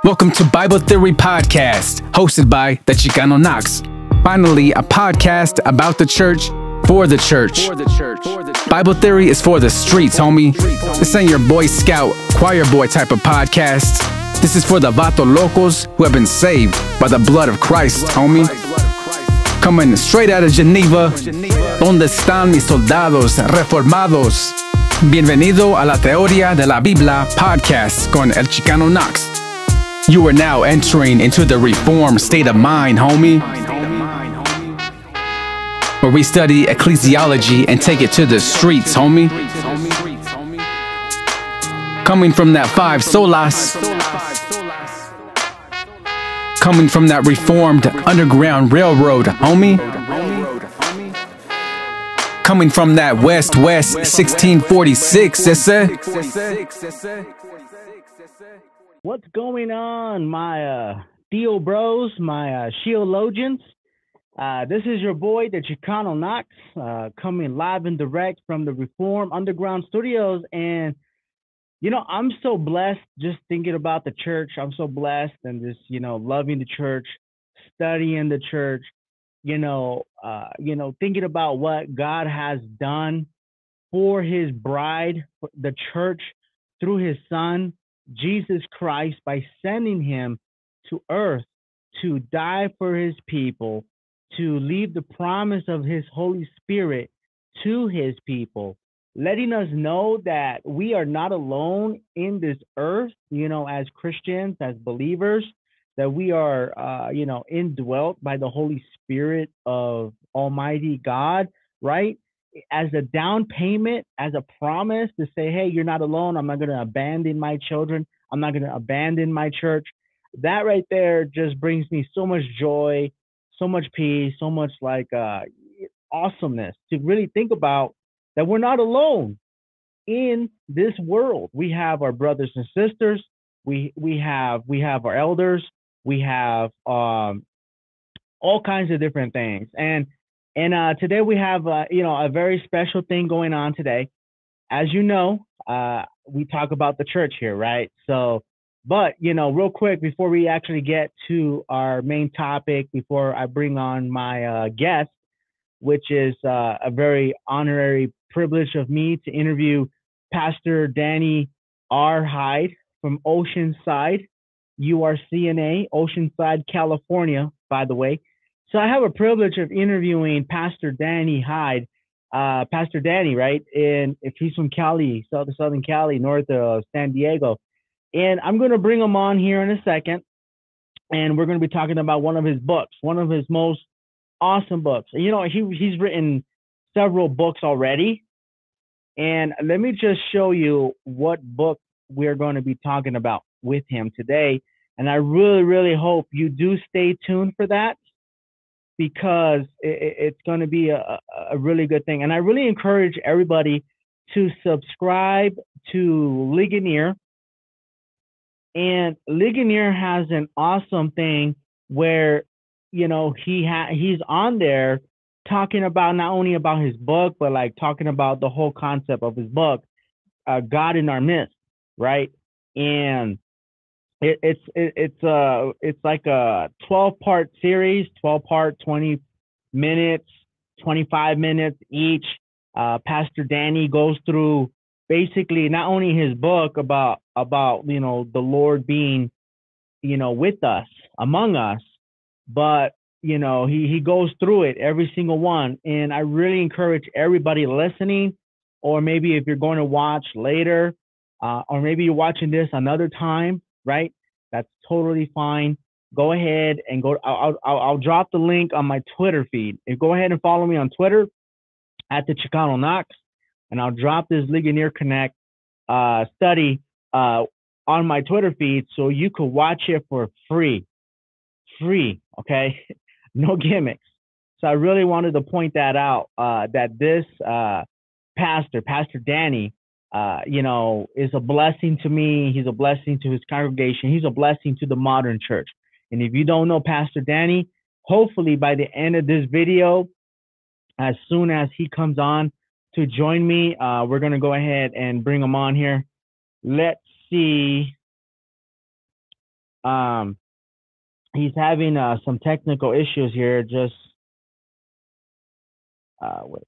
Welcome to Bible Theory Podcast, hosted by the Chicano Knox. Finally, a podcast about the church, for the church. Bible Theory is for the streets, homie. This ain't your Boy Scout, choir boy type of podcast. This is for the vato locos who have been saved by the blood of Christ, homie. Coming straight out of Geneva, ¿Dónde están mis soldados reformados? Bienvenido a la Teoría de la Biblia podcast con El Chicano Knox. You are now entering into the reformed state of mind, homie, where we study ecclesiology and take it to the streets, homie. Coming from that five solas, coming from that reformed underground railroad, homie. Coming from that West 1646, ese. What's going on, my Theo bros, my Shiologians? This is your boy, the Chicano Knox, coming live and direct from the Reform Underground Studios. And, you know, I'm so blessed just thinking about the church. I'm so blessed and just, loving the church, studying the church, thinking about what God has done for his bride, the church, through his son, Jesus Christ, by sending him to earth to die for his people, to leave the promise of his Holy Spirit to his people, letting us know that we are not alone in this earth, as Christians, as believers, that we are, indwelt by the Holy Spirit of Almighty God, right? As a down payment, as a promise to say, hey, you're not alone. I'm not going to abandon my children. I'm not going to abandon my church. That right there just brings me so much joy, so much peace, so much awesomeness to really think about that we're not alone in this world. We have our brothers and sisters. We have our elders. We have all kinds of different things. And today we have, a very special thing going on today. As you know, we talk about the church here, right? So, but, real quick, before we actually get to our main topic, before I bring on my guest, which is a very honorary privilege of me to interview Pastor Danny R. Hyde from Oceanside, URCNA, Oceanside, California, by the way. So I have a privilege of interviewing Pastor Danny Hyde, Pastor Danny, right? And if he's from Cali, Southern Cali, north of San Diego. And I'm going to bring him on here in a second. And we're going to be talking about one of his books, one of his most awesome books. He's written several books already. And let me just show you what book we're going to be talking about with him today. And I really, really hope you do stay tuned for that, because it's going to be a really good thing. And I really encourage everybody to subscribe to Ligonier. And Ligonier has an awesome thing where, he's on there talking about not only about his book, but talking about the whole concept of his book, God in Our Midst, right? And it's like a 12-part series, 12-part, 20 minutes, 25 minutes each. Pastor Danny goes through basically not only his book about the Lord being with us, among us, but he goes through it, every single one. And I really encourage everybody listening, or maybe if you're going to watch later, or maybe you're watching this another time, right? That's totally fine. Go ahead and go. I'll drop the link on my Twitter feed. And go ahead and follow me on Twitter at the Chicano Knox, and I'll drop this Ligonier Connect study on my Twitter feed, so you could watch it for free. Okay, no gimmicks. So I really wanted to point that out. That this Pastor Danny, is a blessing to me. He's a blessing to his congregation. He's a blessing to the modern church. And if you don't know Pastor Danny, hopefully by the end of this video, as soon as he comes on to join me, we're going to go ahead and bring him on here. Let's see. Um, he's having some technical issues here. Just wait,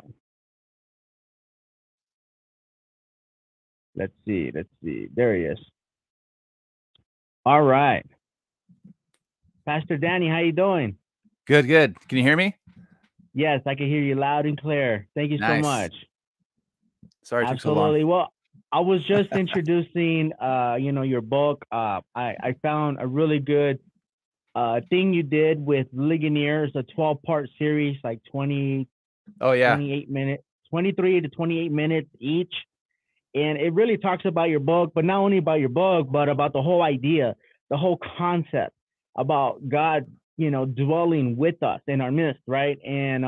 let's see. There he is. All right, Pastor Danny, how you doing? Good, good. Can you hear me? Yes, I can hear you loud and clear. Thank you so Nice. much. Sorry it took so long. Absolutely. Well, I was just introducing, your book. I found a really good thing you did with Ligonier. It's a 12-part series, like 20, Oh yeah. 28 minutes, 23 to 28 minutes each. And it really talks about your book, but not only about your book, but about the whole idea, the whole concept about God, dwelling with us in our midst, right? And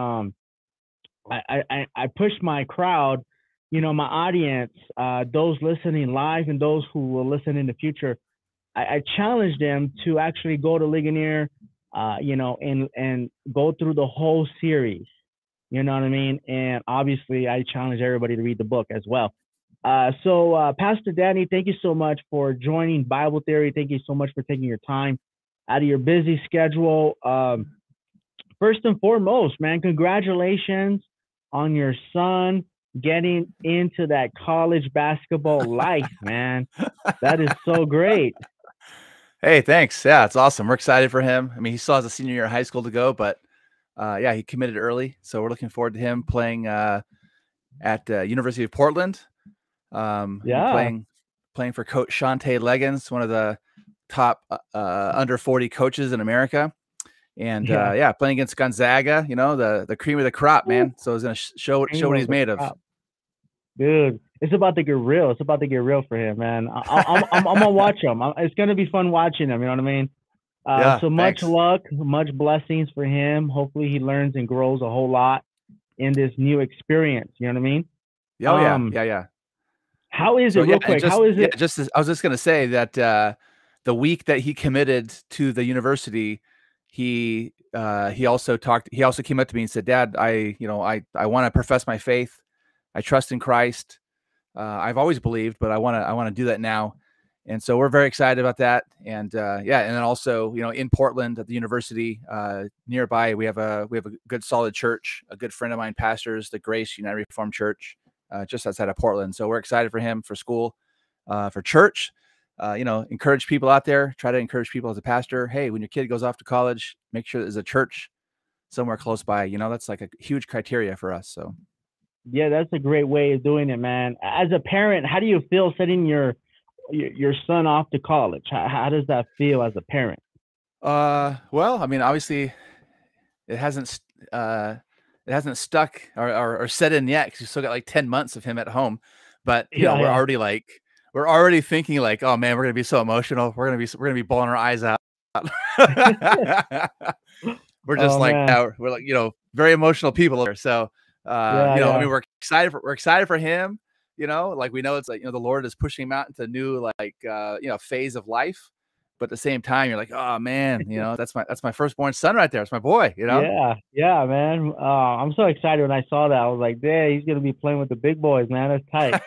I pushed my crowd, my audience, those listening live and those who will listen in the future. I challenged them to actually go to Ligonier, and go through the whole series. You know what I mean? And obviously, I challenge everybody to read the book as well. So, Pastor Danny, thank you so much for joining Bible Theory. Thank you so much for taking your time out of your busy schedule. First and foremost, man, congratulations on your son getting into that college basketball life, man. That is so great. Hey, thanks. Yeah, it's awesome. We're excited for him. I mean, he still has a senior year of high school to go, but yeah, he committed early. So we're looking forward to him playing at University of Portland. Yeah. Playing for Coach Shante Leggins, one of the top under 40 coaches in America. And yeah, playing against Gonzaga, the cream of the crop, man. So he's going to show what he's made of. Dude, it's about to get real. It's about to get real for him, man. I'm gonna watch him. It's gonna be fun watching him. You know what I mean? Yeah, so much luck, much blessings for him. Hopefully, he learns and grows a whole lot in this new experience. You know what I mean? Oh yeah. How is it, real quick? How is it? I was just gonna say that the week that he committed to the university, he also came up to me and said, "Dad, I want to profess my faith. I trust in Christ. I've always believed, but I want to do that now." And so we're very excited about that. And yeah, and then also, in Portland at the university nearby, we have a good solid church. A good friend of mine pastors the Grace United Reformed Church just outside of Portland. So we're excited for him, for school, for church. Encourage people out there. Try to encourage people as a pastor. Hey, when your kid goes off to college, make sure there's a church somewhere close by. That's like a huge criteria for us. So. Yeah, that's a great way of doing it, man. As a parent, how do you feel sending your son off to college? How does that feel as a parent? Well, I mean, obviously, it hasn't stuck or set in yet because you still got like 10 months of him at home. But we're already thinking like, oh man, we're gonna be so emotional. We're gonna be bawling our eyes out. We're just we're like very emotional people there. So. I mean, we're excited for him, like we know it's like, the Lord is pushing him out into a new, phase of life. But at the same time, you're like, oh man, that's my firstborn son right there. It's my boy, Yeah, man. I'm so excited when I saw that. I was like, yeah, he's going to be playing with the big boys, man. That's tight.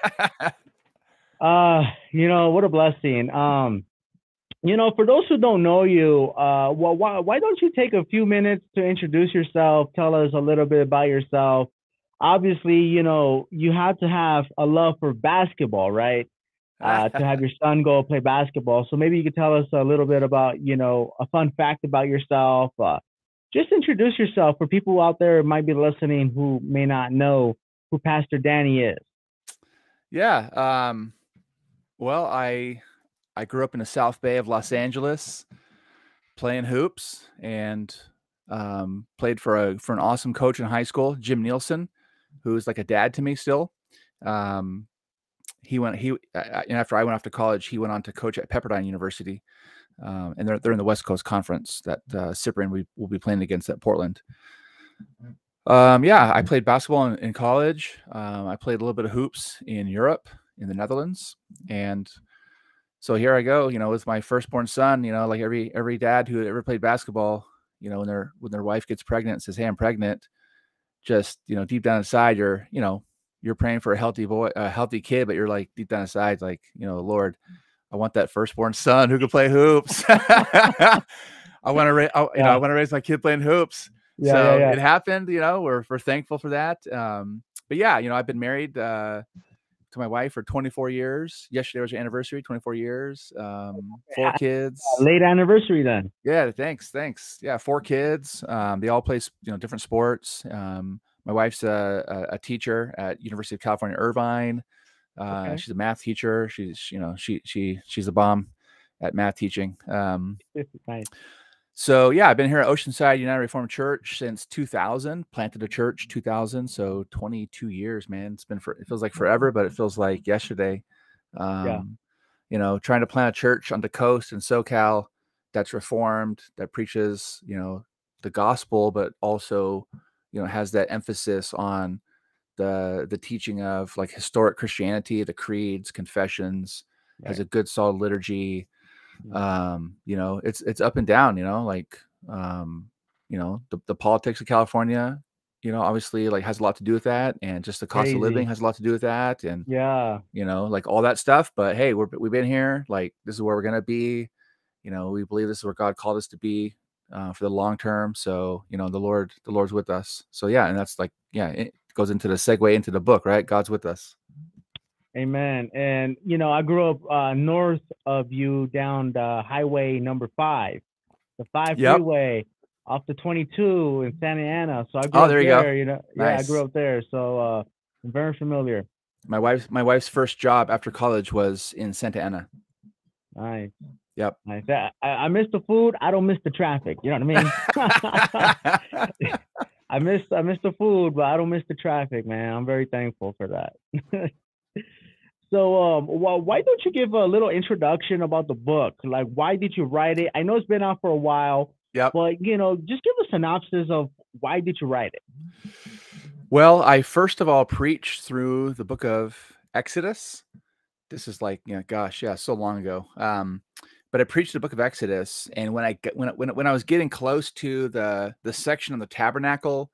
What a blessing. For those who don't know you, why don't you take a few minutes to introduce yourself? Tell us a little bit about yourself. Obviously, you have to have a love for basketball, right? To have your son go play basketball. So maybe you could tell us a little bit about, a fun fact about yourself. Just introduce yourself for people out there who might be listening who may not know who Pastor Danny is. Yeah. Well, I grew up in the South Bay of Los Angeles playing hoops and played for an awesome coach in high school, Jim Nielsen, who's like a dad to me still. After I went off to college, he went on to coach at Pepperdine University. And they're in the West Coast Conference that Cyprian will be playing against at Portland. I played basketball in college. I played a little bit of hoops in Europe, in the Netherlands. And so here I go, with my firstborn son, like every dad who ever played basketball, when their wife gets pregnant and says, "Hey, I'm pregnant," just, deep down inside, you're praying for a healthy boy, a healthy kid, but you're like deep down inside, like, Lord, I want that firstborn son who can play hoops. I want to I want to raise my kid playing hoops. So it happened, we're thankful for that. But yeah, I've been married to my wife for 24 years. Yesterday was her anniversary, 24 years, 4 kids. Late anniversary then. Yeah, thanks. Yeah, 4 kids. They all play, different sports. My wife's a teacher at University of California, Irvine. She's a math teacher. She's the bomb at math teaching. Nice. So yeah, I've been here at Oceanside United Reformed Church since 2000. Planted a church 2000, so 22 years, man. It feels like forever, but it feels like yesterday. Trying to plant a church on the coast in SoCal that's Reformed, that preaches, the gospel, but also, has that emphasis on the teaching of like historic Christianity, the creeds, confessions, has a good solid liturgy. It's up and down, the politics of California, obviously like has a lot to do with that, and just the cost of living has a lot to do with that, and like all that stuff. But hey, we've been here, like this is where we're gonna be. We believe this is where God called us to be for the long term. So the Lord's with us. So yeah, and that's like it goes into the segue into the book, right? God's with us. Amen. And I grew up north of you down the highway number 5, the 5 freeway off the 22 in Santa Ana. So I grew up there. Nice. I grew up there. So I'm very familiar. My wife's first job after college was in Santa Ana. Nice. Yep. Nice. I miss the food. I don't miss the traffic. You know what I mean? I miss the food, but I don't miss the traffic, man. I'm very thankful for that. So, why don't you give a little introduction about the book? Like, why did you write it? I know it's been out for a while, but just give a synopsis of why did you write it? Well, I first of all preached through the book of Exodus. This is like, so long ago. But I preached the book of Exodus, and when I was getting close to the section on the tabernacle,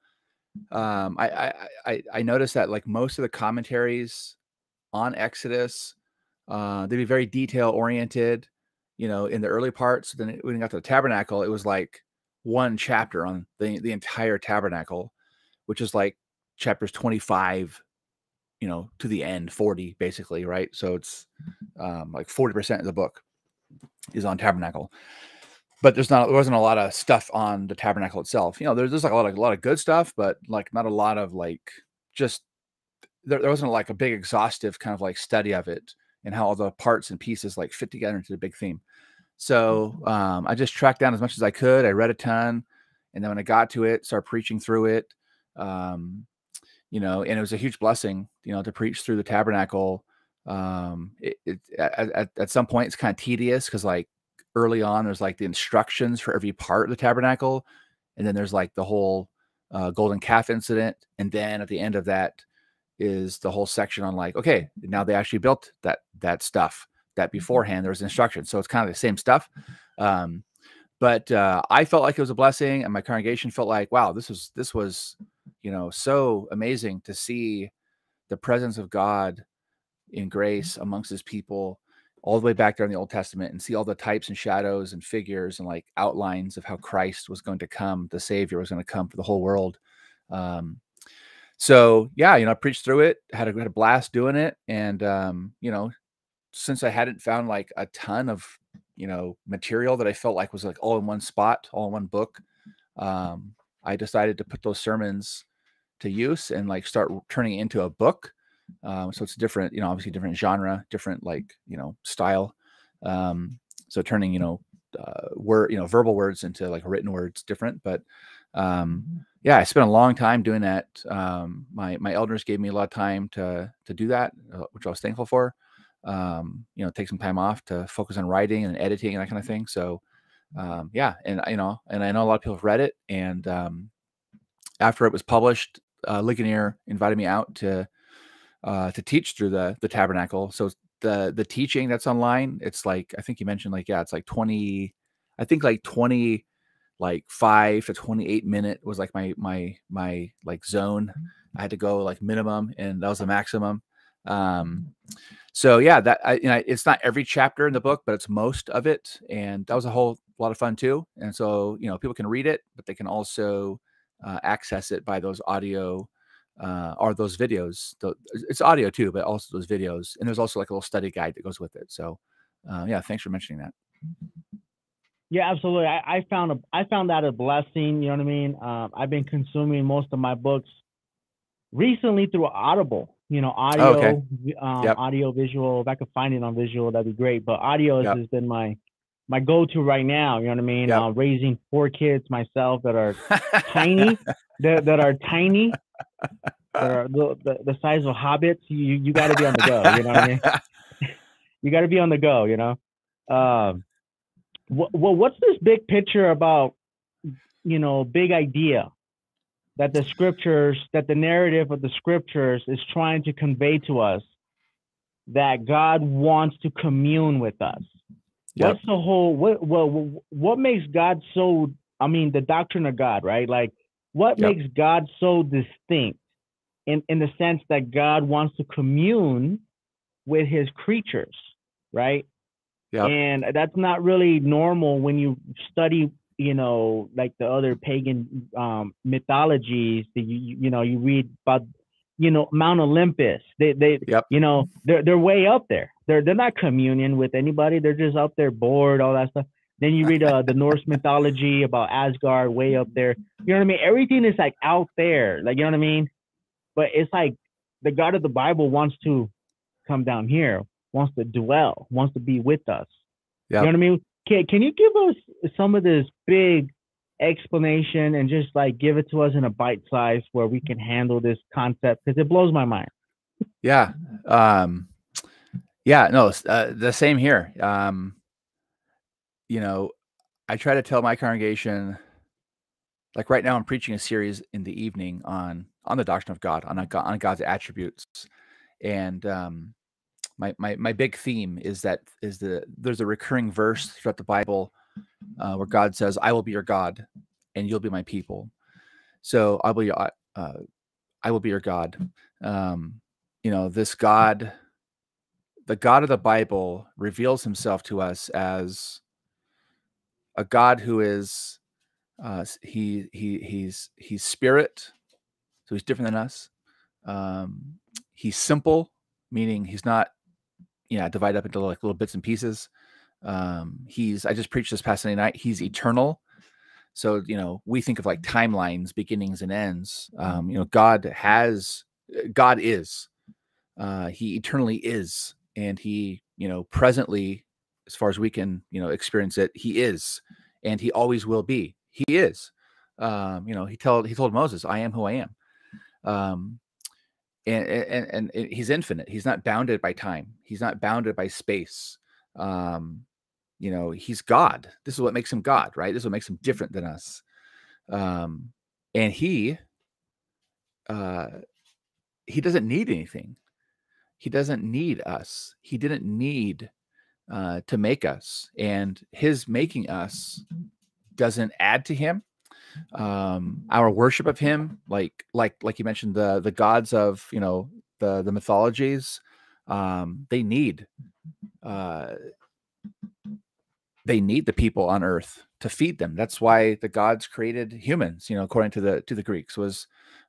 I noticed that like most of the commentaries on Exodus, they'd be very detail oriented, in the early parts. Then when we got to the tabernacle, it was like one chapter on the entire tabernacle, which is like chapters 25, to the end, 40 basically, right? So it's like 40% of the book is on tabernacle, but there wasn't a lot of stuff on the tabernacle itself. There's like a lot of good stuff, but like not a lot of like just. There wasn't like a big exhaustive kind of like study of it and how all the parts and pieces like fit together into the big theme. So I just tracked down as much as I could. I read a ton, and then when I got to it, started preaching through it. And it was a huge blessing, to preach through the tabernacle. At some point it's kind of tedious because like early on there's like the instructions for every part of the tabernacle, and then there's like the whole golden calf incident, and then at the end of that is the whole section on like, okay, now they actually built that stuff that beforehand there was instructions. So it's kind of the same stuff. But I felt like it was a blessing, and my congregation felt like, wow, this was, so amazing to see the presence of God in grace amongst his people all the way back there in the Old Testament, and see all the types and shadows and figures and like outlines of how Christ was going to come, the Savior was going to come for the whole world. So yeah, I preached through it, had a blast doing it. And, since I hadn't found like a ton of, material that I felt like was like all in one spot, all in one book, I decided to put those sermons to use and like start turning it into a book. So it's different, obviously different genre, different like, style. So turning, verbal words into like written words, different, but, I spent a long time doing that. My elders gave me a lot of time to do that, which I was thankful for. Take some time off to focus on writing and editing and that kind of thing. So, and I know a lot of people have read it. And after it was published, Ligonier invited me out to teach through the tabernacle. So the teaching that's online, it's like, I think you mentioned like, it's like 20, like 5 to 28 minute was like my like zone. I had to go like minimum, and that was the maximum. So yeah, that it's not every chapter in the book, but it's most of it, and that was a whole lot of fun too. And so people can read it, but they can also access it by those audio or those videos. It's audio too, but also those videos, and there's also like a little study guide that goes with it. So yeah, thanks for mentioning that. Yeah, absolutely. I found that a blessing. You know what I mean? I've been consuming most of my books recently through Audible. Audio, Oh, okay. Yep. Audio, visual. If I could find it on visual, that'd be great. But audio Yep. has been my go-to right now. You know what I mean? Yep. Raising 4 kids myself that are tiny, that are tiny, that are the size of hobbits. You got to be on the go. You know what I mean? You got to be on the go. What's this big picture about? Big idea that the narrative of the scriptures is trying to convey to us, that God wants to commune with us. Yep. What's the whole, what makes God so, the doctrine of God, right? Like, what makes God so distinct in the sense that God wants to commune with his creatures, right? Yep. And that's not really normal when you study, like the other pagan mythologies that you read about, Mount Olympus. They're way up there. They're not communion with anybody. They're just up there bored, all that stuff. Then you read the Norse mythology about Asgard, way up there. You know what I mean? Everything is like out there, like, you know what I mean? But it's like the God of the Bible wants to come down here, wants to dwell, wants to be with us. Yep. You know what I mean? Can you give us some of this big explanation and just like give it to us in a bite size where we can handle this concept? Because it blows my mind. Yeah. Yeah, no, the same here. I try to tell my congregation, like right now I'm preaching a series in the evening on the doctrine of God, on God's attributes. And my big theme is that there's a recurring verse throughout the Bible where God says, "I will be your God, and you'll be my people." So I will be your God. This God, the God of the Bible, reveals himself to us as a God who is he's spirit, so he's different than us. He's simple, meaning he's not divided up into like little bits and pieces. I just preached this past Sunday night. He's eternal. So, we think of like timelines, beginnings and ends. God is, he eternally is. And he, presently, as far as we can, experience it, he is, and he always will be. He is. He told Moses, "I am who I am." And he's infinite. He's not bounded by time. He's not bounded by space. He's God. This is what makes him God, right? This is what makes him different than us. And he doesn't need anything. He doesn't need us. He didn't need to make us, and his making us doesn't add to him. Our worship of him, like you mentioned, the gods of the mythologies, they need the people on earth to feed them. That's why the gods created humans, according to the Greeks, was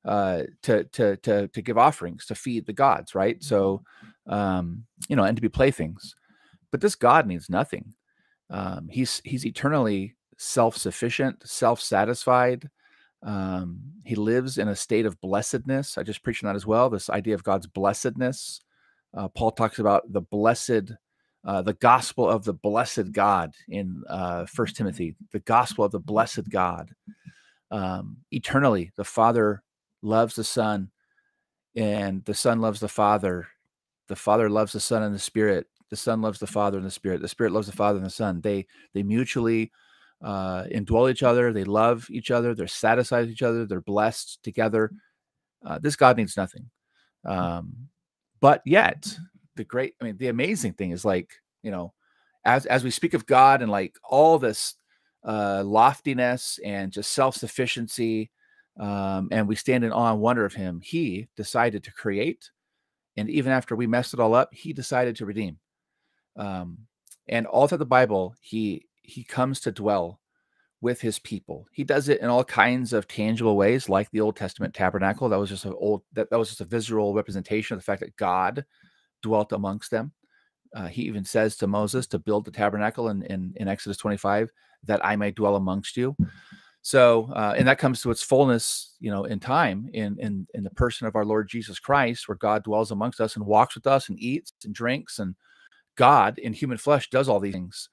to give offerings, to feed the gods, right? So and to be playthings. But this God needs nothing. He's eternally self-sufficient, self-satisfied. He lives in a state of blessedness. I just preached on that as well, this idea of God's blessedness. Paul talks about the blessed, the gospel of the blessed God in 1 Timothy, the gospel of the blessed God. Eternally, the Father loves the Son, and the Son loves the Father. The Father loves the Son and the Spirit. The Son loves the Father and the Spirit. The Spirit loves the Father and the Son. They mutually indwell each other. They love each other. They're satisfied with each other. They're blessed together. This God needs nothing. But yet, the amazing thing is, like, as we speak of God and like all this loftiness and just self-sufficiency, and we stand in awe and wonder of him, he decided to create And even after we messed it all up, he decided to redeem. And all through the Bible, he comes to dwell with his people. He does it in all kinds of tangible ways, like the Old Testament tabernacle. That was just that was just a visual representation of the fact that God dwelt amongst them. He even says to Moses to build the tabernacle in Exodus 25, that I may dwell amongst you. So, and that comes to its fullness, in time, in the person of our Lord Jesus Christ, where God dwells amongst us and walks with us and eats and drinks, and God in human flesh does all these things,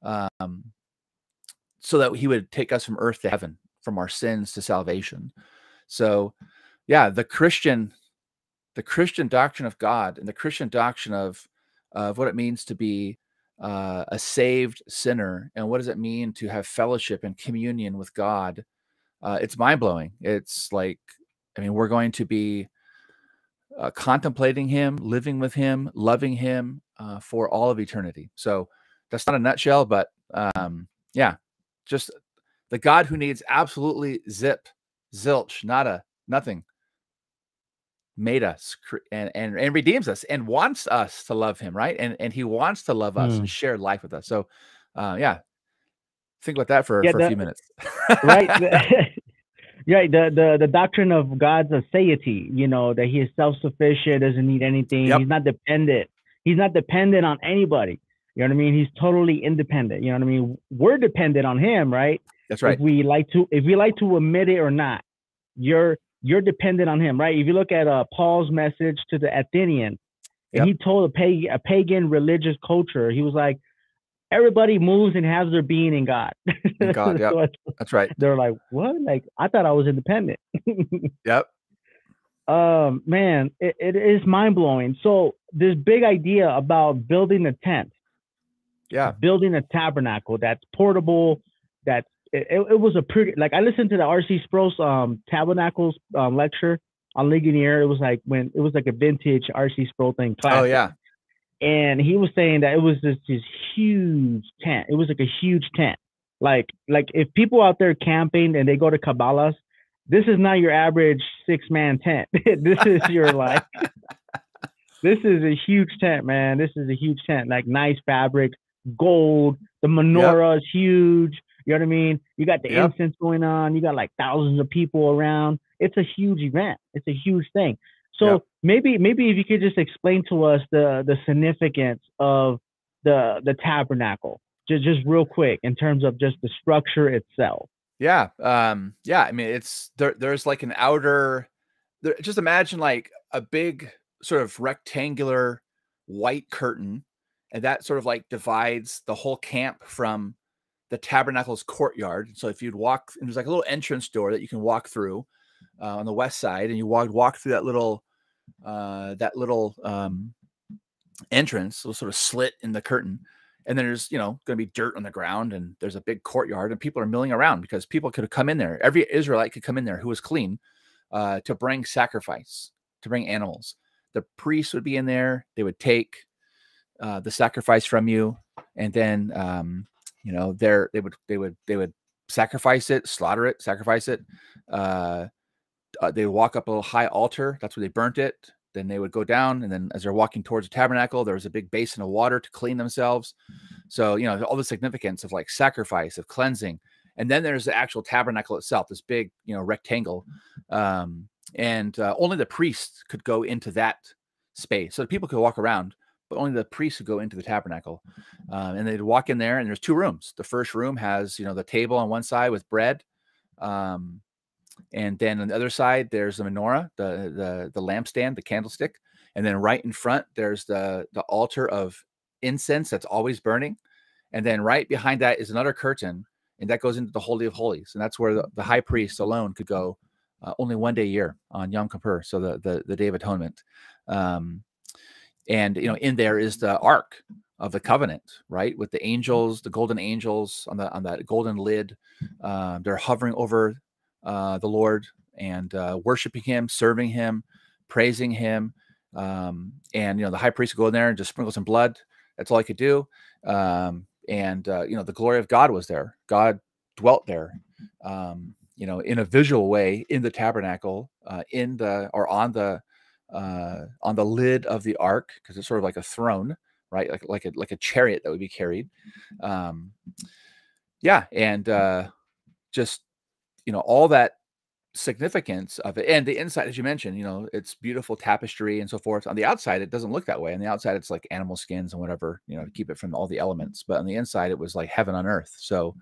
so that he would take us from earth to heaven, from our sins to salvation. So, yeah, the Christian doctrine of God and the Christian doctrine of what it means to be a saved sinner, and what does it mean to have fellowship and communion with God? It's mind-blowing. It's like, we're going to be contemplating him, living with him, loving him for all of eternity. So that's not a nutshell, but yeah, just the God who needs absolutely zilch, nada, nothing, made us and redeems us and wants us to love him, right? And he wants to love us and share life with us. So yeah, think about that for a few minutes. Right. Yeah, the doctrine of God's aseity, that he is self-sufficient, doesn't need anything. Yep. He's not dependent. He's not dependent on anybody. You know what I mean? He's totally independent. You know what I mean? We're dependent on him, right? That's right. If we like to admit it or not, you're dependent on him, right? If you look at Paul's message to the Athenians, and he told a pagan religious culture, he was like, everybody moves and has their being in God. In God, yeah, so that's right. They're like, what? Like, I thought I was independent. Yep. Man, it is mind blowing. So this big idea about building a tent, building a tabernacle that's portable, that's it was a pretty, like, I listened to the R.C. Sproul's Tabernacles lecture on Ligonier. It was like a vintage R.C. Sproul thing. Classic. Oh yeah. And he was saying that it was this huge tent. It was like a huge tent. Like if people out there camping and they go to Cabela's, this is not your average 6-man tent. This is this is a huge tent, man. This is a huge tent. Like, nice fabric, gold. The menorah is huge. You know what I mean? You got the incense going on. You got like thousands of people around. It's a huge event. It's a huge thing. So maybe if you could just explain to us the significance of the tabernacle, just real quick, in terms of just the structure itself. Yeah. It's there's like an outer. Just imagine like a big sort of rectangular white curtain, and that sort of like divides the whole camp from the tabernacle's courtyard. So if you'd walk, and there's like a little entrance door that you can walk through on the west side, and you walk through that little entrance, little sort of slit in the curtain, and then there's going to be dirt on the ground, and there's a big courtyard, and people are milling around because people could come in there. Every Israelite could come in there who was clean to bring sacrifice, to bring animals. The priests would be in there. They would take the sacrifice from you, and then they would sacrifice it, slaughter it, sacrifice it. They would walk up a little high altar. That's where they burnt it. Then they would go down, and then as they're walking towards the tabernacle, there was a big basin of water to clean themselves. So, all the significance of like sacrifice, of cleansing. And then there's the actual tabernacle itself, this big, rectangle. And only the priests could go into that space. So the people could walk around, but only the priests would go into the tabernacle. And they'd walk in there, and there's 2 rooms. The first room has, the table on one side with bread. And then on the other side, there's the menorah, the lampstand, the candlestick. And then right in front, there's the altar of incense that's always burning. And then right behind that is another curtain, and that goes into the Holy of Holies. And that's where the high priest alone could go only one day a year on Yom Kippur, so the Day of Atonement. And, in there is the Ark of the Covenant, right? With the angels, the golden angels on that golden lid. They're hovering over the Lord and worshiping him, serving him, praising him. And, the high priest would go in there and just sprinkle some blood. That's all he could do. The glory of God was there. God dwelt there, in a visual way in the tabernacle, on the on the lid of the ark, because it's sort of like a throne, right? Like a chariot that would be carried. Yeah, and just all that significance of it, and the inside, as you mentioned, it's beautiful tapestry and so forth. On the outside, it doesn't look that way. On the outside, it's like animal skins and whatever, to keep it from all the elements. But on the inside, it was like heaven on earth. So,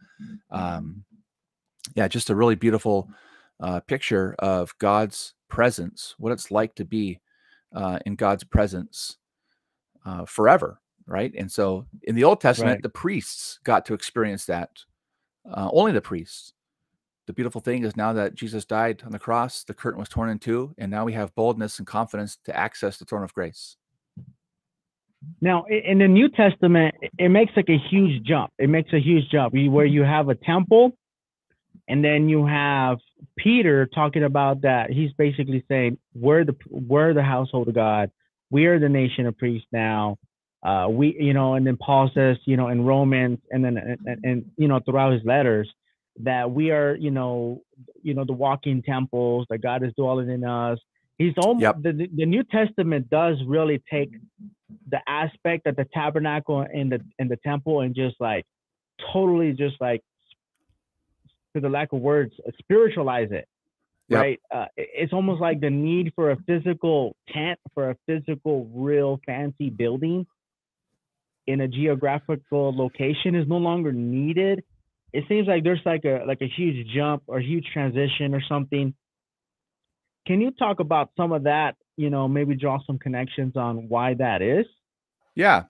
yeah, just a really beautiful picture of God's presence, what it's like to be in God's presence forever, right? And so in the Old Testament, Right. the priests got to experience that. Only the priests. The beautiful thing is now that Jesus died on the cross, the curtain was torn in two, and now we have boldness and confidence to access the throne of grace. Now, in the New Testament, it makes like a huge jump. It makes a huge jump where you have a temple, and then you have Peter talking about that. He's basically saying, we're the household of God. We are the nation of priests now. And then Paul says, in Romans, and then throughout his letters, that we are, the walking temples, that God is dwelling in us. He's almost Yep. the New Testament does really take the aspect of the tabernacle and the temple and just like totally just like, for the lack of words, spiritualize it. Yep. Right. It's almost like the need for a physical tent, for a physical, real fancy building in a geographical location is no longer needed. It seems like there's like a huge jump or huge transition or something. Can you talk about some of that? Maybe draw some connections on why that is. Yeah.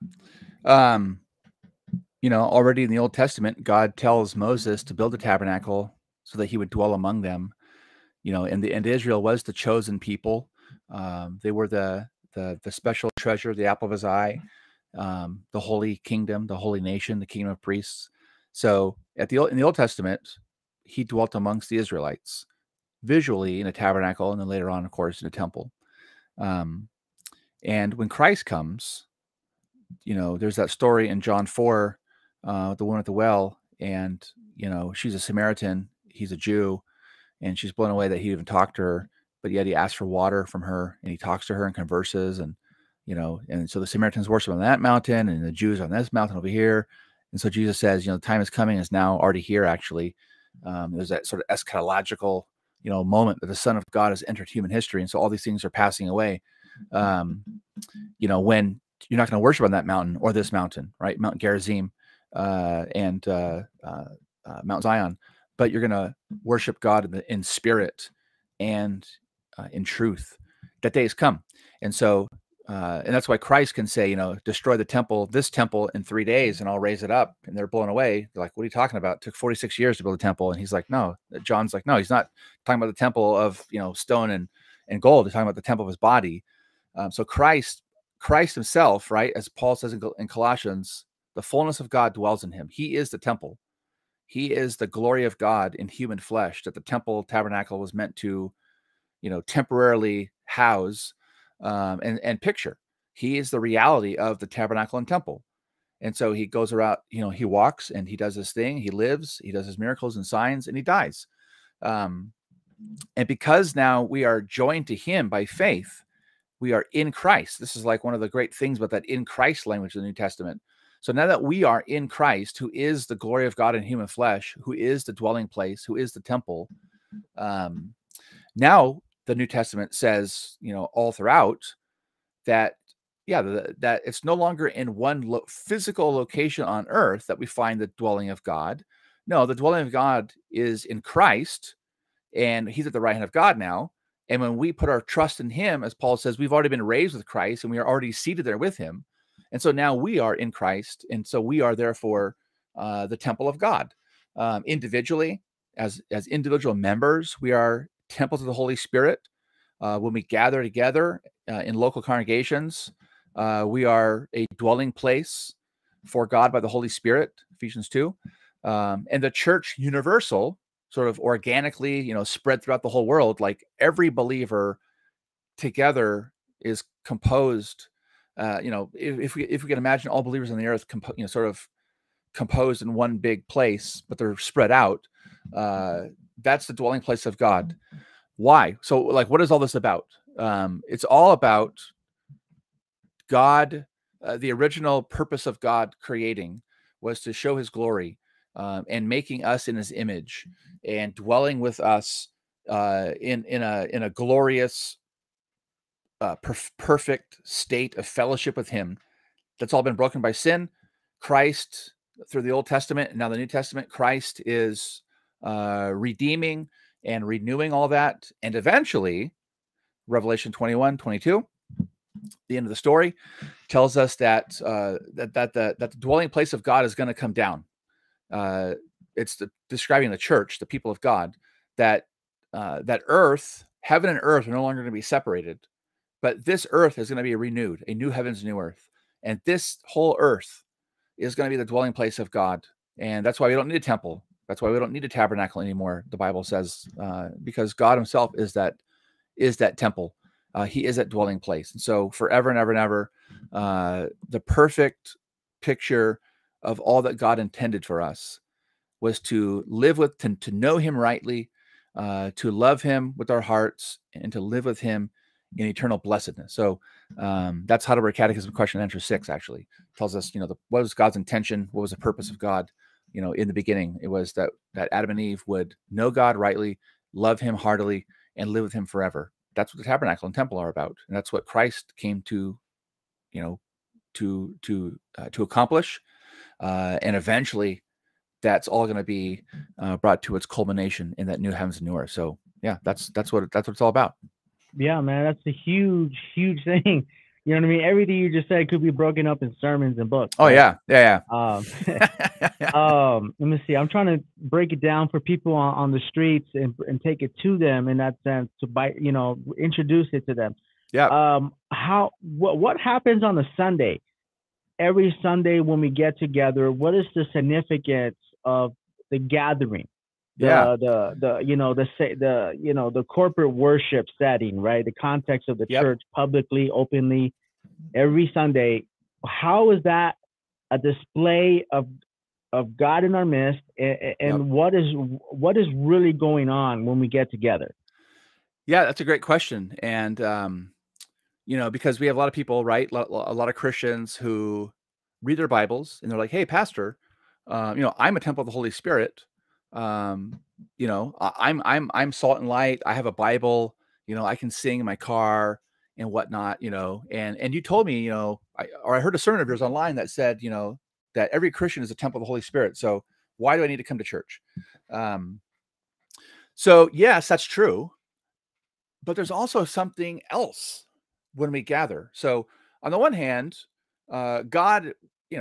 Already in the Old Testament, God tells Moses to build a tabernacle so that he would dwell among them. And Israel was the chosen people. They were the special treasure, the apple of his eye, the holy kingdom, the holy nation, the kingdom of priests. So in the Old Testament, he dwelt amongst the Israelites visually in a tabernacle, and then later on, of course, in a temple. And when Christ comes, there's that story in John 4, the one at the well, and she's a Samaritan, he's a Jew, and she's blown away that he even talked to her, but yet he asks for water from her, and he talks to her and converses, and and so the Samaritans worship on that mountain, and the Jews on this mountain over here. And so Jesus says, the time is coming, is now already here, actually. There's that sort of eschatological, moment that the Son of God has entered human history. And so all these things are passing away. When you're not going to worship on that mountain or this mountain, right? Mount Gerizim and Mount Zion, but you're going to worship God in spirit and in truth. That day has come. And so, and that's why Christ can say, destroy this temple in 3 days, and I'll raise it up. And they're blown away. They're like, what are you talking about? It took 46 years to build a temple. And he's like, no. John's like, no, he's not talking about the temple of, stone and gold. He's talking about the temple of his body. So Christ himself, right, as Paul says in Colossians, the fullness of God dwells in him. He is the temple. He is the glory of God in human flesh that the temple tabernacle was meant to, temporarily house and picture. He is the reality of the tabernacle and temple. And so he goes around, he walks and he does his thing. He lives, he does his miracles and signs, and he dies. And because now we are joined to him by faith, we are in Christ. This is like one of the great things about that in Christ language of the New Testament. So now that we are in Christ, who is the glory of God in human flesh, who is the dwelling place, who is the temple, now the New Testament says, all throughout that, that it's no longer in one physical location on earth that we find the dwelling of God. No, the dwelling of God is in Christ, and he's at the right hand of God now. And when we put our trust in him, as Paul says, we've already been raised with Christ, and we are already seated there with him. And so now we are in Christ. And so we are therefore the temple of God. Individually, as individual members, we are temples of the Holy Spirit. When we gather together in local congregations, we are a dwelling place for God by the Holy Spirit, Ephesians 2. And the church universal, sort of organically, spread throughout the whole world, like every believer together is composed. If we can imagine all believers on the earth, sort of composed in one big place, but they're spread out. That's the dwelling place of God. Why? So, like, what is all this about? It's all about God. The original purpose of God creating was to show his glory, and making us in his image and dwelling with us in a glorious, perfect state of fellowship with him. That's all been broken by sin. Christ, through the Old Testament and now the New Testament, Christ is redeeming and renewing all that. And eventually, Revelation 21, 22, the end of the story, tells us that the dwelling place of God is going to come down. It's describing the church, the people of God, that earth, heaven and earth are no longer going to be separated, but this earth is going to be renewed, a new heavens, new earth. And this whole earth is going to be the dwelling place of God. And that's why we don't need a temple. That's why we don't need a tabernacle anymore, the Bible says, because God himself is that temple. He is that dwelling place. And so forever and ever and ever, the perfect picture of all that God intended for us was to live with, to know him rightly, to love him with our hearts, and to live with him in eternal blessedness. So that's Heidelberg Catechism question and answer 6 actually tells us, what was God's intention? What was the purpose of God? In the beginning, it was that Adam and Eve would know God rightly, love him heartily, and live with him forever. That's what the tabernacle and temple are about. And that's what Christ came to, to accomplish. And eventually that's all going to be brought to its culmination in that new heavens and new earth. So yeah, that's what it's all about. Yeah, man, that's a huge thing. You know what I mean? Everything you just said could be broken up in sermons and books. Oh, right? Yeah. Let me see. I'm trying to break it down for people on the streets and take it to them in that sense, to introduce it to them. Yeah. What happens on a Sunday? Every Sunday when we get together, what is the significance of the gathering? The corporate worship setting, right? The context of the church, publicly, openly, every Sunday. How is that a display of God in our midst, and what is really going on when we get together? Yeah, that's a great question. And because we have a lot of people, right? A lot of Christians who read their Bibles and they're like, "Hey, pastor, I'm a temple of the Holy Spirit. I'm salt and light. I have a Bible. I can sing in my car and whatnot. And you told me, I heard a sermon of yours online that said, that every Christian is a temple of the Holy Spirit. So why do I need to come to church?" So yes, that's true. But there's also something else when we gather. So on the one hand, God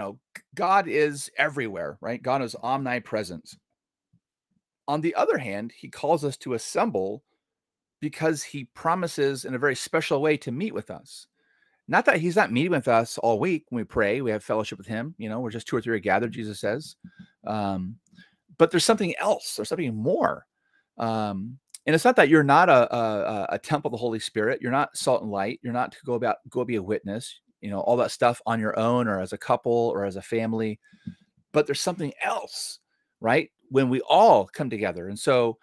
is everywhere, right? God is omnipresent. On the other hand, he calls us to assemble because he promises in a very special way to meet with us. Not that he's not meeting with us all week when we pray, we have fellowship with him. We're just 2 or 3 are gathered, Jesus says. But there's something else. There's something more. And it's not that you're not a temple of the Holy Spirit. You're not salt and light. You're not to go be a witness, all that stuff on your own or as a couple or as a family. But there's something else, right? When we all come together. And so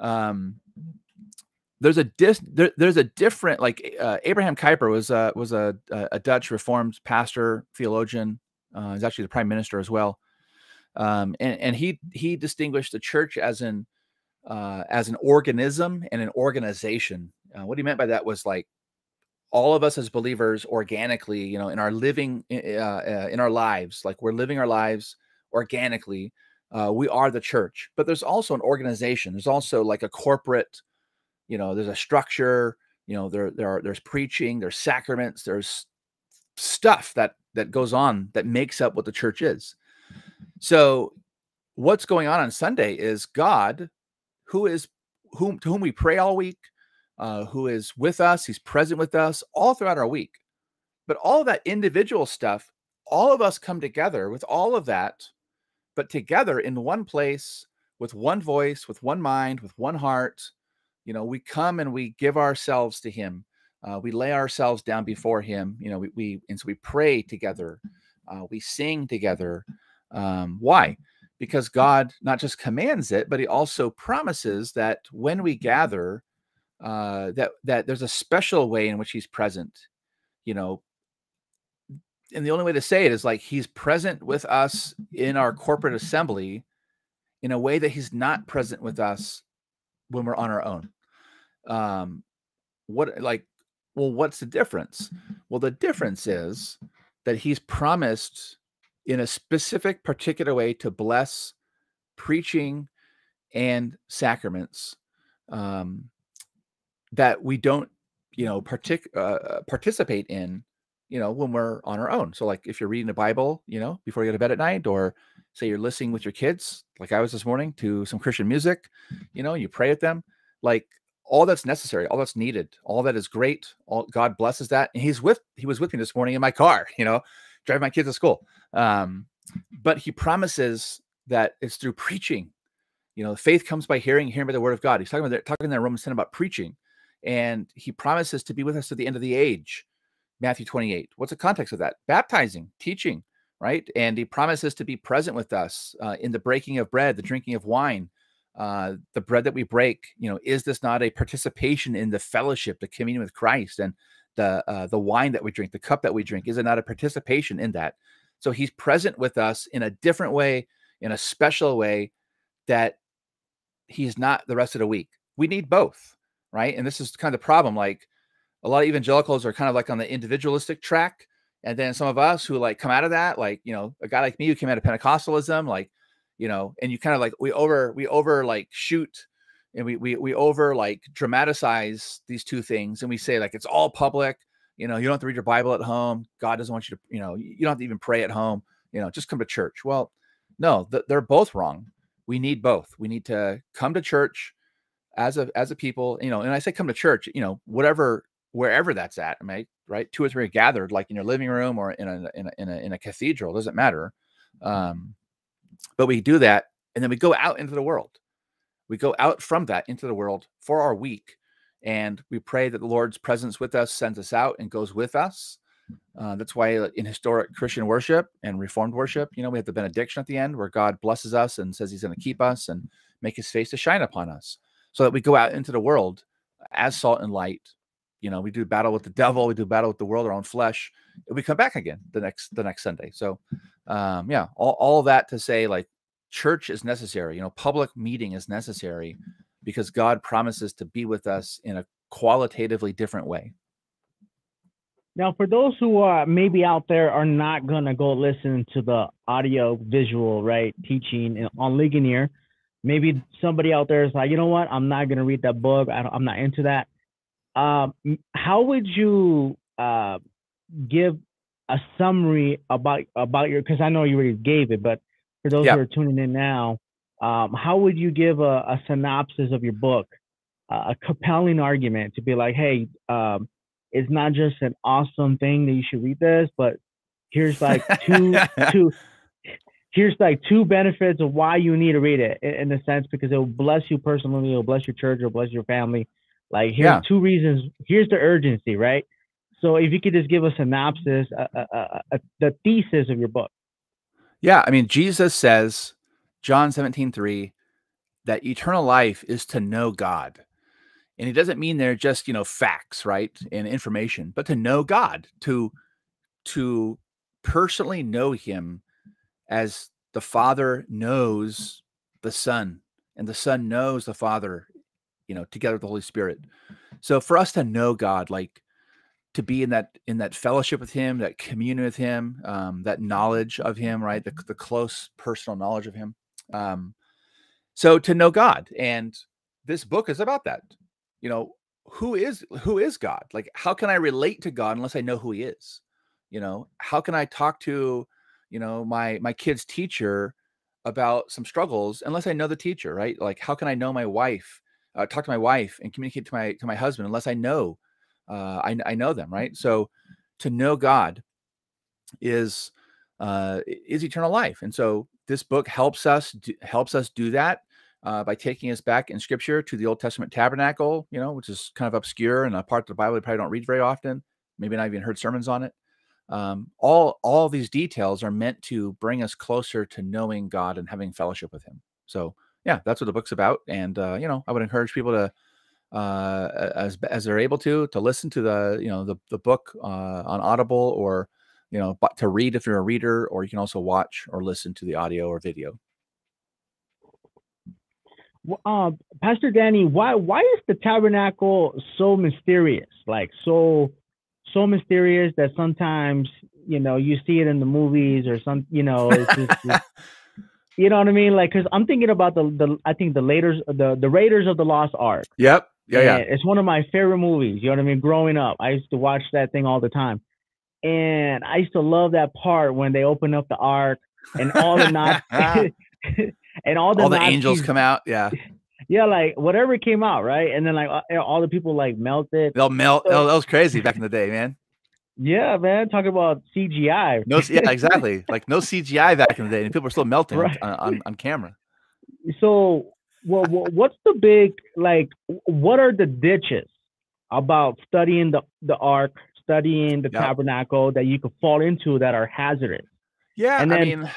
there's a different, like Abraham Kuyper was a Dutch Reformed pastor, theologian. He's actually the prime minister as well. And he distinguished the church as an organism and an organization. What he meant by that was like all of us as believers organically, in our living, in our lives, like we're living our lives organically. We are the church, but there's also an organization. There's also like a corporate, there's a structure, there's preaching, there's sacraments, there's stuff that goes on that makes up what the church is. So what's going on Sunday is God, to whom we pray all week, who is with us, he's present with us all throughout our week. But all of that individual stuff, all of us come together with all of that, but together in one place, with one voice, with one mind, with one heart. We come and we give ourselves to him. We lay ourselves down before him. And so we pray together. We sing together. Why? Because God not just commands it, but he also promises that when we gather, that there's a special way in which he's present, you know, and the only way to say it is like he's present with us in our corporate assembly in a way that he's not present with us when we're on our own. What's the difference? Well, the difference is that he's promised in a specific, particular way to bless preaching and sacraments that we don't, participate in, when we're on our own. So like if you're reading the Bible, before you go to bed at night, or say you're listening with your kids, like I was this morning, to some Christian music, you pray with them, like all that's necessary, all that's needed, all that is great. God blesses that. And he was with me this morning in my car, driving my kids to school. But he promises that it's through preaching. Faith comes by hearing by the word of God. He's talking there in Romans 10 about preaching. And he promises to be with us to the end of the age. Matthew 28. What's the context of that? Baptizing, teaching, right? And he promises to be present with us in the breaking of bread, the drinking of wine, the bread that we break. Is this not a participation in the fellowship, the communion with Christ, and the wine that we drink, the cup that we drink? Is it not a participation in that? So he's present with us in a different way, in a special way that he's not the rest of the week. We need both. Right. And this is kind of the problem. Like a lot of evangelicals are kind of like on the individualistic track. And then some of us who like come out of that, like, a guy like me who came out of Pentecostalism, like, and you kind of like, we over like shoot, and we over like dramatize these two things. And we say like, it's all public, you don't have to read your Bible at home. God doesn't want you to, you don't have to even pray at home, just come to church. Well, no, they're both wrong. We need both. We need to come to church as a people, and I say come to church, wherever that's at, right? 2 or 3 are gathered, like in your living room or in a cathedral, doesn't matter. But we do that, and then we go out into the world. We go out from that into the world for our week, and we pray that the Lord's presence with us sends us out and goes with us. That's why in historic Christian worship and Reformed worship, we have the benediction at the end where God blesses us and says he's going to keep us and make his face to shine upon us, so that we go out into the world as salt and light. We do battle with the devil, we do battle with the world, our own flesh, and we come back again the next Sunday. So all of that to say, like, church is necessary, public meeting is necessary, because God promises to be with us in a qualitatively different way. Now, for those who maybe out there are not going to go listen to the audio visual, right, teaching on Ligonier, maybe somebody out there is like, you know what, I'm not going to read that book. I'm not into that. How would you give a summary about your, because I know you already gave it, but for those who are tuning in now, how would you give a synopsis of your book, a compelling argument to be like, hey, it's not just an awesome thing that you should read this, but here's like here's like 2 benefits of why you need to read it, in the sense, because it will bless you personally, it'll bless your church, it'll bless your family. Like, here's 2 reasons, here's the urgency, right? So if you could just give a synopsis, the thesis of your book. Yeah, I mean, Jesus says, John 17:3, that eternal life is to know God. And he doesn't mean they're just, facts, right, and information, but to know God, to personally know him as the Father knows the Son, and the Son knows the Father, together with the Holy Spirit. So for us to know God, like to be in that fellowship with him, that communion with him, that knowledge of him, right, the close personal knowledge of him. So to know God, and this book is about that. Who is God? Like, how can I relate to God unless I know who he is? How can I talk to, my kid's teacher about some struggles unless I know the teacher, right? Like, how can I know my wife, talk to my wife and communicate to my husband unless I know, I know them, right? So to know God is eternal life. And so this book helps us do that. By taking us back in Scripture to the Old Testament tabernacle, which is kind of obscure and a part of the Bible we probably don't read very often. Maybe not even heard sermons on it. All these details are meant to bring us closer to knowing God and having fellowship with him. So yeah, that's what the book's about. And I would encourage people to as they're able to listen to the book on Audible, or to read if you're a reader, or you can also watch or listen to the audio or video. Pastor Danny, why is the tabernacle so mysterious? Like so mysterious that sometimes you see it in the movies or some it's just you know what I mean? Like, because I'm thinking about I think the Raiders of the Lost Ark. Yep. Yeah. It's one of my favorite movies. You know what I mean? Growing up, I used to watch that thing all the time, and I used to love that part when they open up the ark and all the Nazis and all the Nazis, angels come out. Yeah. Yeah, like whatever came out, right? And then like all the people like melted. They'll melt. So, that was crazy back in the day, man. Yeah, man. Talking about CGI. Yeah, exactly. Like no CGI back in the day, and people were still melting right. on camera. So, what's the big, like, what are the ditches about studying the ark, studying the tabernacle that you could fall into that are hazardous? Yeah, and then,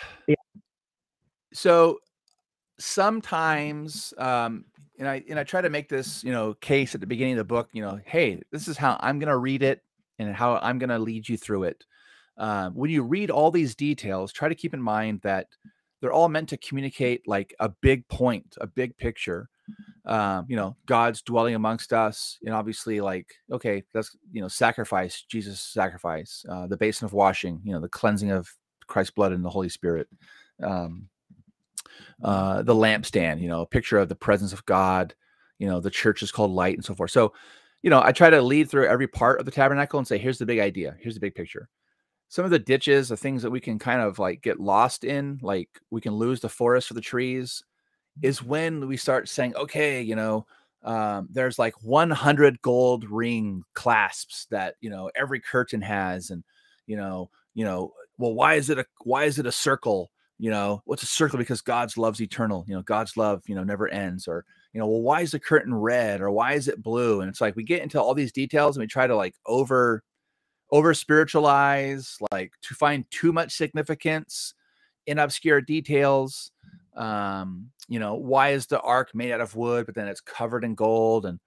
so sometimes, and I try to make this, case at the beginning of the book, hey, this is how I'm going to read it and how I'm going to lead you through it. When you read all these details, try to keep in mind that they're all meant to communicate like a big point, a big picture. God's dwelling amongst us, and obviously, like, okay, that's sacrifice, Jesus' sacrifice, the basin of washing, the cleansing of Christ's blood and the Holy Spirit, the lampstand, a picture of the presence of God. The church is called light and so forth. So, I try to lead through every part of the tabernacle and say, here's the big idea, here's the big picture. Some of the ditches, the things that we can kind of like get lost in, like we can lose the forest for the trees, is when we start saying, okay, there's like 100 gold ring clasps that, every curtain has. And, well, why is it a circle? What's a circle? Because God's love's eternal. God's love, never ends. Or, well, why is the curtain red? Or why is it blue? And it's like, we get into all these details and we try to like over spiritualize, like to find too much significance in obscure details. Why is the ark made out of wood, but then it's covered in gold? And,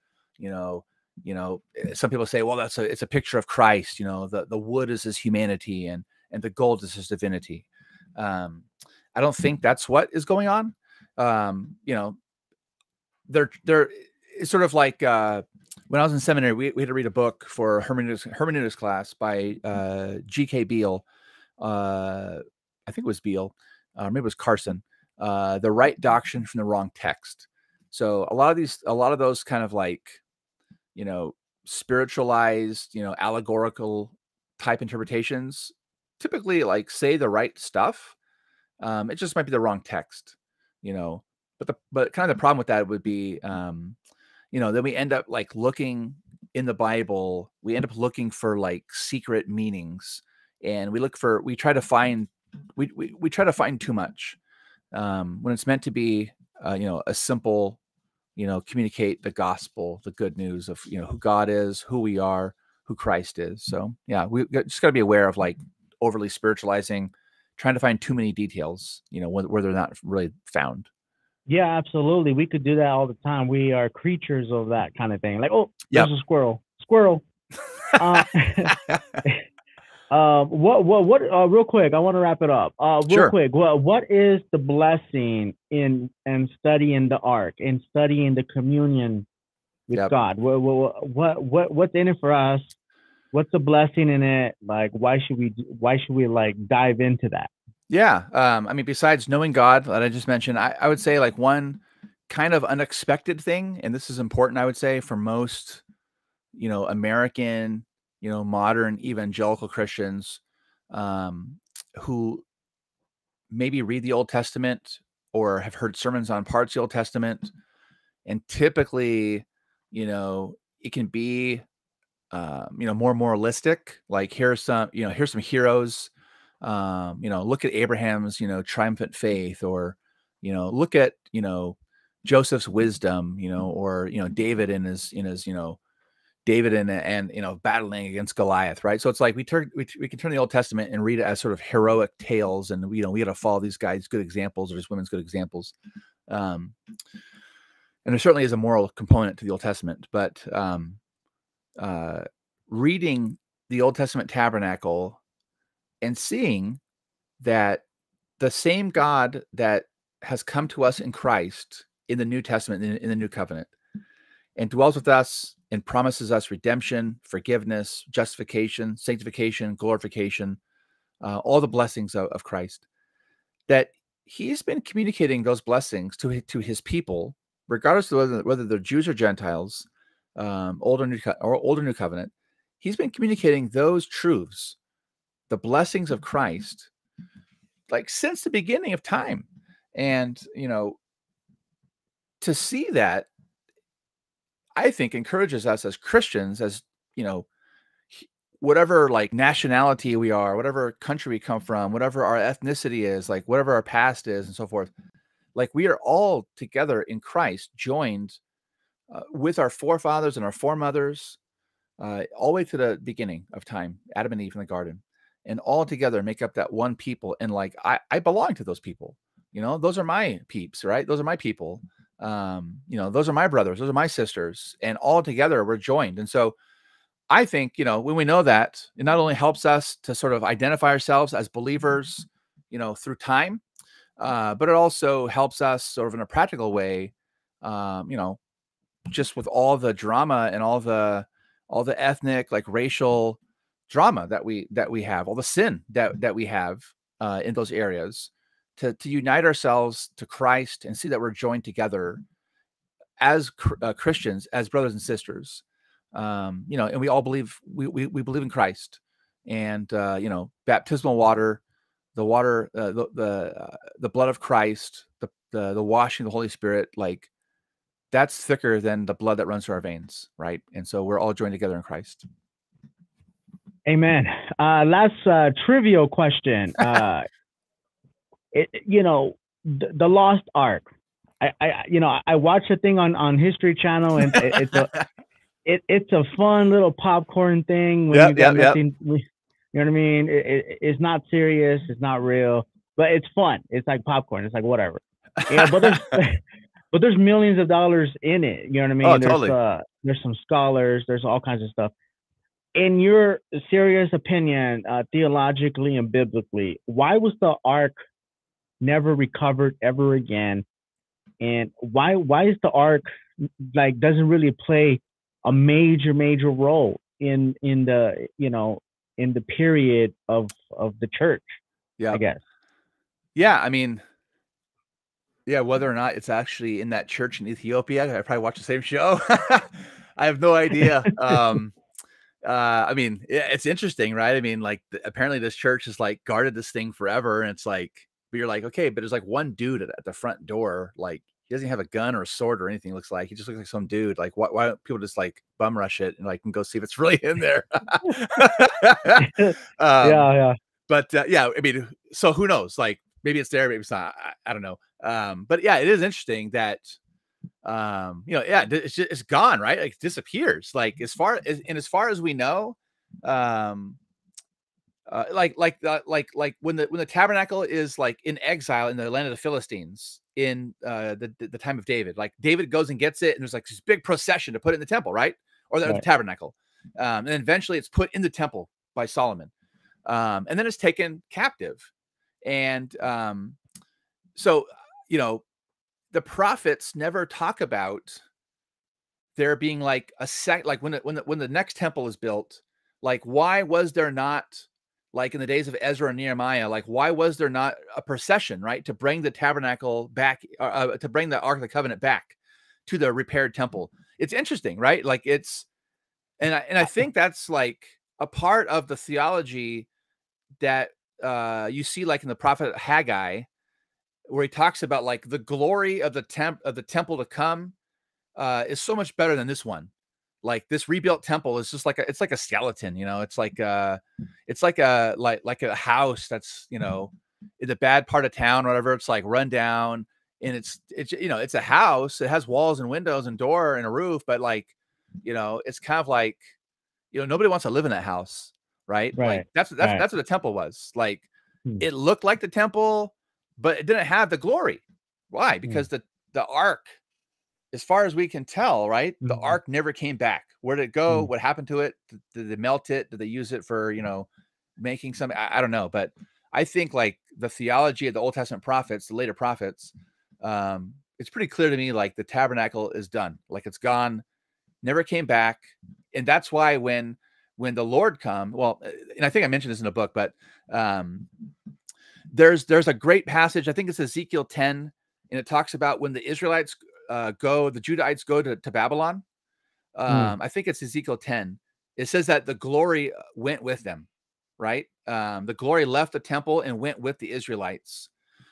some people say, well, it's a picture of Christ. The wood is his humanity and the gold is his divinity. I don't think that's what is going on. It's sort of like, when I was in seminary, we had to read a book for hermeneutics class by G.K. Beale. I think it was Beale, maybe it was Carson. The right doctrine from the wrong text. So a lot of those kind of like, spiritualized, allegorical type interpretations typically like say the right stuff. It just might be the wrong text, but kind of the problem with that would be, then we end up like looking in the Bible, we end up looking for like secret meanings, and we try to find too much, when it's meant to be, a simple, communicate the gospel, the good news of, who God is, who we are, who Christ is. So yeah, we just got to be aware of like overly spiritualizing, trying to find too many details, where they're not really found. Yeah, absolutely. We could do that all the time. We are creatures of that kind of thing. Like, oh, there's a squirrel. What? Real quick, I want to wrap it up. Real quick, what is the blessing in studying the ark, in studying the communion with God? What's in it for us? What's the blessing in it? Like, why should we like dive into that? Yeah. I mean, besides knowing God that I just mentioned, I would say like one kind of unexpected thing, and this is important, I would say, for most, American, modern evangelical Christians, who maybe read the Old Testament or have heard sermons on parts of the Old Testament. And typically, it can be, more moralistic. Like here's some heroes. Look at Abraham's, triumphant faith, or, look at, Joseph's wisdom, or, David in his, David and battling against Goliath. Right. So it's like we can turn the Old Testament and read it as sort of heroic tales. And, we got to follow these guys' good examples, or these women's good examples. and there certainly is a moral component to the Old Testament, but reading the Old Testament tabernacle and seeing that the same God that has come to us in Christ in the New Testament, in the New Covenant, and dwells with us and promises us redemption, forgiveness, justification, sanctification, glorification, all the blessings of Christ, that he's been communicating those blessings to his people, regardless of whether they're Jews or Gentiles, Old or New Covenant. He's been communicating those truths, the blessings of Christ, like since the beginning of time. And, to see that, I think, encourages us as Christians, as, whatever like nationality we are, whatever country we come from, whatever our ethnicity is, like whatever our past is and so forth, like we are all together in Christ, joined with our forefathers and our foremothers, all the way to the beginning of time, Adam and Eve in the garden, and all together make up that one people. And like, I belong to those people, those are my peeps, right? Those are my people. Those are my brothers, those are my sisters, and all together we're joined. And so I think, when we know that, it not only helps us to sort of identify ourselves as believers, through time, but it also helps us sort of in a practical way, just with all the drama and all the ethnic, like racial drama that we have, all the sin that we have in those areas, to unite ourselves to Christ and see that we're joined together as Christians, as brothers and sisters, and we all believe, we believe in Christ, and baptismal water, the water, the blood of Christ, the washing of the Holy Spirit, like that's thicker than the blood that runs through our veins, right? And so we're all joined together in Christ. Amen. Last trivial question. The Lost Ark. I watched a thing on History Channel, and it's a fun little popcorn thing when you got nothing. You know what I mean? It's not serious. It's not real, but it's fun. It's like popcorn. It's like whatever. But there's millions of dollars in it. You know what I mean? Oh, totally. There's some scholars. There's all kinds of stuff. In your serious opinion, theologically and biblically, why was the Ark never recovered ever again? And why is the Ark like doesn't really play a major role in the in the period of the church? Yeah, I guess. Yeah, I mean, yeah, whether or not it's actually in that church in Ethiopia, I probably watched the same show. I have no idea. I mean, it's interesting, right? I mean, like apparently this church has like guarded this thing forever, and it's like, but you're like, okay, but there's like one dude at the front door, like he doesn't have a gun or a sword or anything. It looks like he just looks like some dude. Like, why don't people just like bum rush it and like can go see if it's really in there? Yeah. But yeah, I mean, so who knows? Like maybe it's there, maybe it's not. I don't know. But yeah, it is interesting that it's gone, right? Like it disappears. Like as far as we know, like when the tabernacle is like in exile in the land of the Philistines in the time of David, like David goes and gets it, and there's like this big procession to put it in the temple, right? Or the tabernacle, and then eventually it's put in the temple by Solomon, and then it's taken captive, and so the prophets never talk about there being like like when the next temple is built, like why was there not, like in the days of Ezra and Nehemiah, like why was there not a procession, right, to bring the tabernacle back, to bring the Ark of the Covenant back to the repaired temple? It's interesting, right? Like it's, and I think that's like a part of the theology that you see like in the prophet Haggai, where he talks about like the glory of the temple to come is so much better than this one. Like this rebuilt temple is just like it's like a skeleton, it's like a house that's in the bad part of town or whatever. It's like run down, and it's it's a house. It has walls and windows and door and a roof, but like it's kind of like nobody wants to live in that house, right? Like that's what the temple was like. It looked like the temple, but it didn't have the glory. Why? Because the ark as far as we can tell, right, the Mhm. ark never came back. Where did it go? Mm. What happened to it? Did they melt it? Did they use it for, making some? I don't know. But I think like the theology of the Old Testament prophets, the later prophets, it's pretty clear to me like the tabernacle is done, like it's gone, never came back. And that's why when the Lord come, well, and I think I mentioned this in a book, but there's a great passage, I think it's Ezekiel 10, and it talks about when the Israelites the Judahites go to Babylon. Mm. I think it's Ezekiel 10. It says that the glory went with them, right? The glory left the temple and went with the Israelites.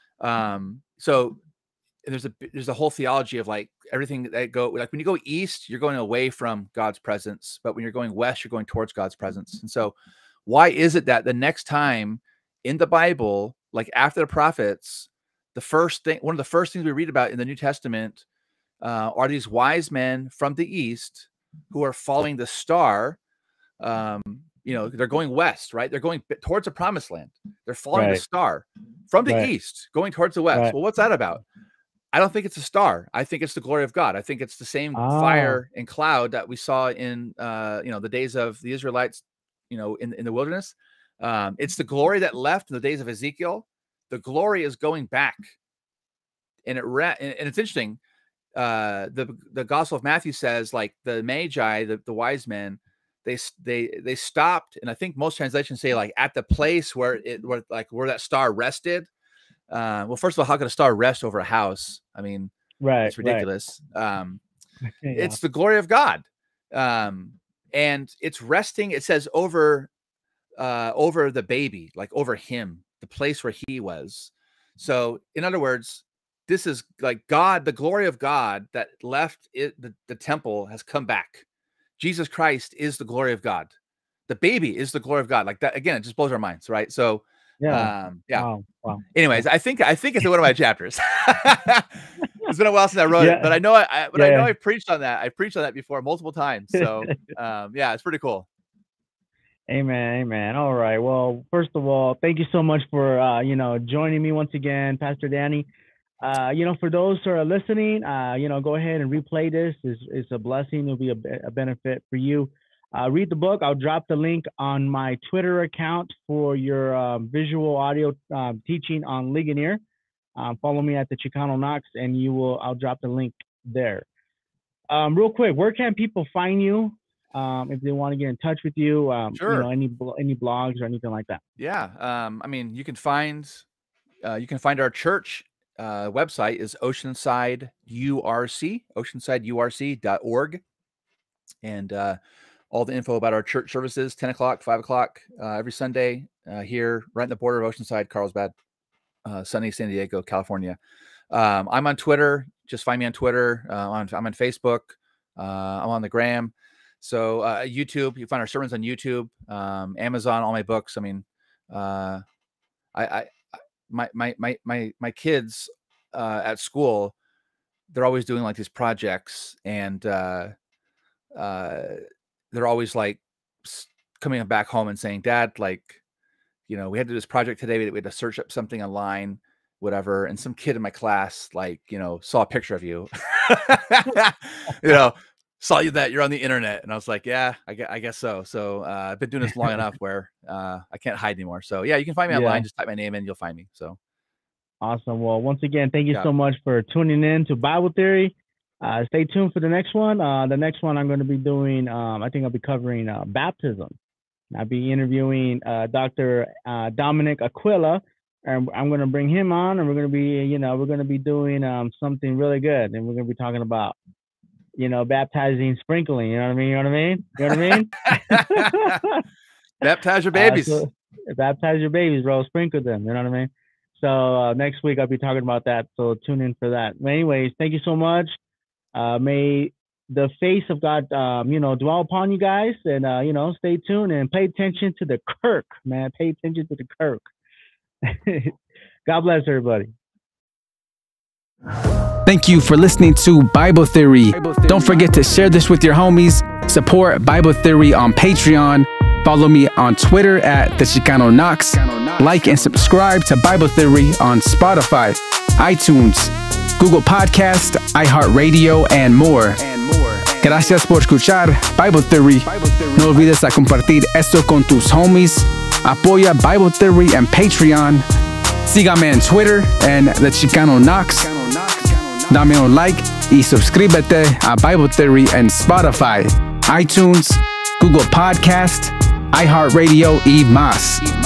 So there's a whole theology of like everything that like when you go east, you're going away from God's presence, but when you're going west, you're going towards God's presence. And so why is it that the next time in the Bible, like after the prophets, one of the first things we read about in the New Testament are these wise men from the east who are following the star. They're going west, right? They're going towards the promised land. They're following the star from the east, going towards the west. Well, what's that about? I don't think it's a star. I think it's the glory of God. I think it's the same fire and cloud that we saw in, the days of the Israelites, in the wilderness. It's the glory that left in the days of Ezekiel. The glory is going back, and it's interesting. The Gospel of Matthew says like the Magi, the wise men, they stopped, and I think most translations say like at the place where that star rested. Well, first of all, how could a star rest over a house? I mean, it's ridiculous. It's the glory of God, and it's resting. It says over the baby, like over him, the place where he was. So, in other words, this is like God, the glory of God that left the temple has come back. Jesus Christ is the glory of God. The baby is the glory of God. Like that again, it just blows our minds, right? So. Yeah. Wow. Anyways, I think it's in one of my chapters. It's been a while since I wrote it, but I know I know I preached on that. I preached on that before multiple times. So it's pretty cool. Amen. All right. Well, first of all, thank you so much for joining me once again, Pastor Danny. For those who are listening, go ahead and replay this. It's a blessing. It'll be a benefit for you. Read the book. I'll drop the link on my Twitter account for your visual audio teaching on Ligonier. Follow me at the Chicano Knox, and I'll drop the link there. Real quick, where can people find you if they want to get in touch with you? Sure. Any blogs or anything like that? Yeah. You can find our church website is oceansideurc.org, and all the info about our church services, 10 o'clock, 5 o'clock, every Sunday here, right in the border of Oceanside, Carlsbad, sunny San Diego, California. I'm on Twitter. Just find me on Twitter. I'm on Facebook. I'm on the gram. So YouTube, you find our sermons on YouTube, Amazon, all my books. I mean, my kids at school, they're always doing like these projects, and they're always like coming back home and saying, Dad, like, we had to do this project today. We had to search up something online, whatever. And some kid in my class, like, saw a picture of you, saw you that you're on the internet. And I was like, yeah, I guess so. So I've been doing this long enough where I can't hide anymore. So yeah, you can find me online. Just type my name in, you'll find me. So awesome. Well, once again, thank you so much for tuning in to Bible Theory. Stay tuned for the next one. The next one I'm going to be doing, I think I'll be covering baptism. I'll be interviewing Dr. Dominic Aquila, and I'm going to bring him on, and we're going to be doing something really good, and we're going to be talking about, baptizing, sprinkling. You know what I mean? Baptize your babies. Baptize your babies, bro. Sprinkle them. You know what I mean? So next week I'll be talking about that. So tune in for that. But anyways, thank you so much. May the face of God, dwell upon you guys, and, stay tuned and pay attention to the Kirk, man. Pay attention to the Kirk. God bless everybody. Thank you for listening to Bible Theory. Don't forget to share this with your homies. Support Bible Theory on Patreon. Follow me on Twitter at the Chicano Knox. Like and subscribe to Bible Theory on Spotify, iTunes, Google Podcast, iHeartRadio, and more. Gracias por escuchar Bible Theory. No olvides a compartir esto con tus homies. Apoya Bible Theory en Patreon. Sígame en Twitter en The Chicano Knox. Dame un like y suscríbete a Bible Theory en Spotify, iTunes, Google Podcast, iHeartRadio y más.